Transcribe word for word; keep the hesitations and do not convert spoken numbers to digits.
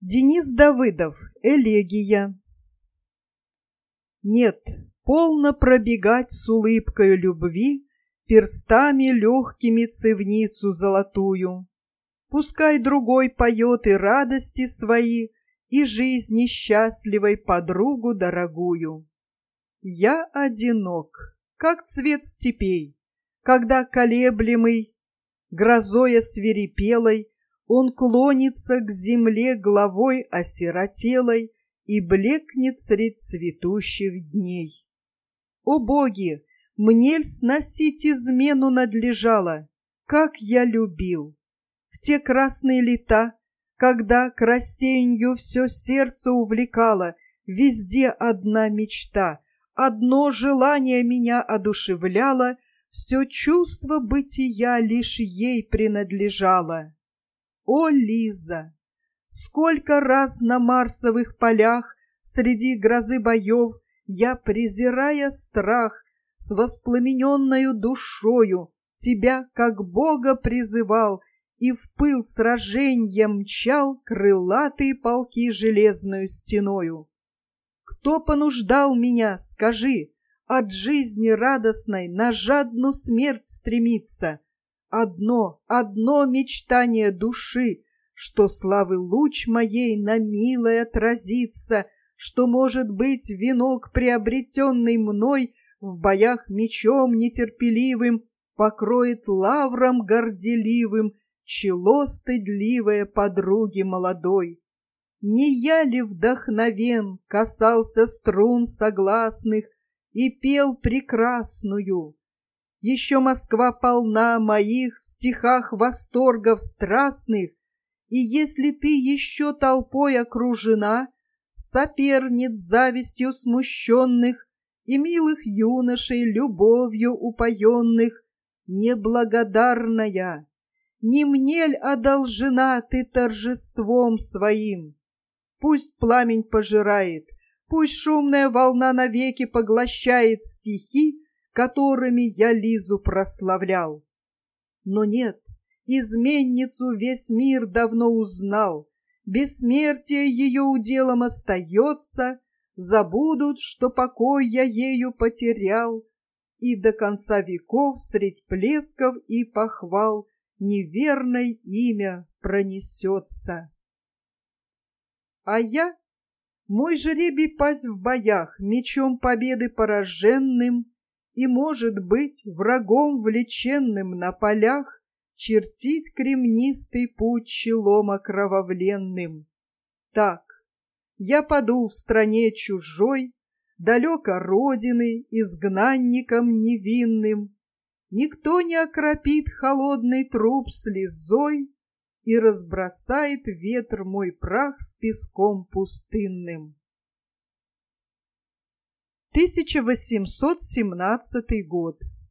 Денис Давыдов. Элегия. Нет, полно пробегать с улыбкою любви перстами легкими цевницу золотую. Пускай другой поет и радости свои, и жизни счастливой подругу дорогую. Я одинок, как цвет степей, когда колеблемый грозой свирепелой он клонится к земле головой осиротелой и блекнет средь цветущих дней. О боги, мне ль сносить измену надлежало, как я любил! В те красные лета, когда к рассеянью все сердце увлекало, везде одна мечта, одно желание меня одушевляло, все чувство бытия лишь ей принадлежало. О, Лиза! Сколько раз на марсовых полях среди грозы боев я, презирая страх, с воспламененною душою тебя, как Бога, призывал и в пыл сраженья мчал крылатые полки железную стеною. Кто понуждал меня, скажи, от жизни радостной на жадную смерть стремиться? Одно, одно мечтание души, что славы луч моей на милой отразится, что, может быть, венок, приобретенный мной в боях мечом нетерпеливым, покроет лавром горделивым чело стыдливое подруги молодой. Не я ли вдохновен касался струн согласных и пел прекрасную? Еще Москва полна моих в стихах восторгов страстных, и если ты еще толпой окружена, соперниц завистью смущенных и милых юношей любовью упоенных, неблагодарная, не мне ль одолжена ты торжеством своим? Пусть пламень пожирает, пусть шумная волна навеки поглощает стихи, которыми я Лизу прославлял. Но нет, изменницу весь мир давно узнал, бессмертие ее уделом остается, забудут, что покой я ею потерял, и до конца веков средь плесков и похвал неверное имя пронесется. А я, мой жребий пасть в боях, мечом победы пораженным, и, может быть, врагом влеченным на полях чертить кремнистый путь челом окровавленным. Так, я паду в стране чужой, далеко родины, изгнанником невинным. Никто не окропит холодный труп слезой и разбросает ветер мой прах с песком пустынным. тысяча восемьсот семнадцатый год.